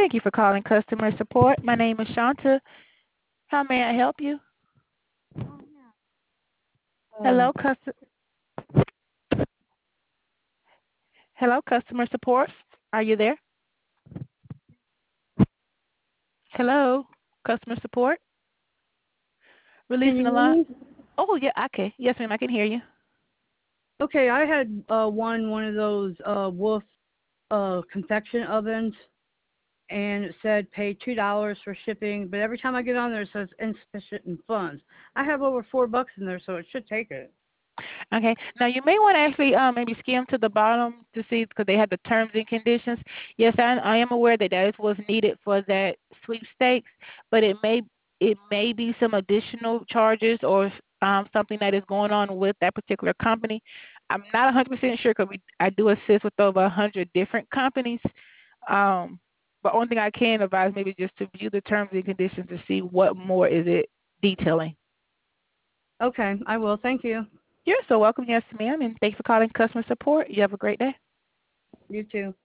Thank you for calling customer support. My name is Shanta. How may I help you? Um, Hello, Hello, customer support. Are you there? Hello, customer support. can Releasing you a hear line. me? Oh, yeah, okay. Yes, ma'am, I can hear you. Okay, I had one of those Wolf confection ovens, and it said pay $2 for shipping. But every time I get on there, it says insufficient in funds. I have over $4 in there, so it should take it. Okay. Now you may want to actually maybe skim to the bottom to see because they have the terms and conditions. Yes, I am aware that that is what's needed for that sweepstakes, but it may be some additional charges or something that is going on with that particular company. I'm not 100% sure because I do assist with over 100 different companies. Um, but only thing I can advise maybe just to view the terms and conditions to see what more is it detailing. Okay, I will. Thank you. You're so welcome. Yes, ma'am. And thanks for calling customer support. You have a great day. You too.